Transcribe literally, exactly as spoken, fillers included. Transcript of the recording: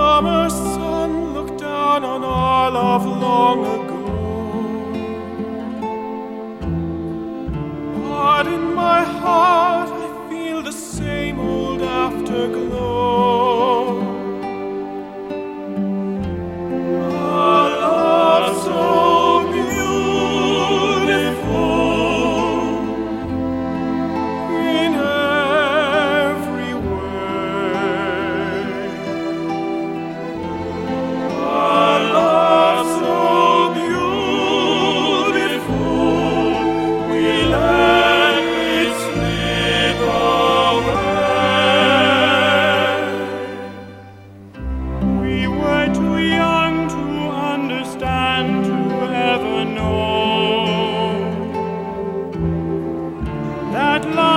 summer sun looked down on our love long ago. But in my heart I feel the same old afterglow. A love so beautiful in every way. A love so beautiful we let it slip away. We were too young to understand, to ever know that love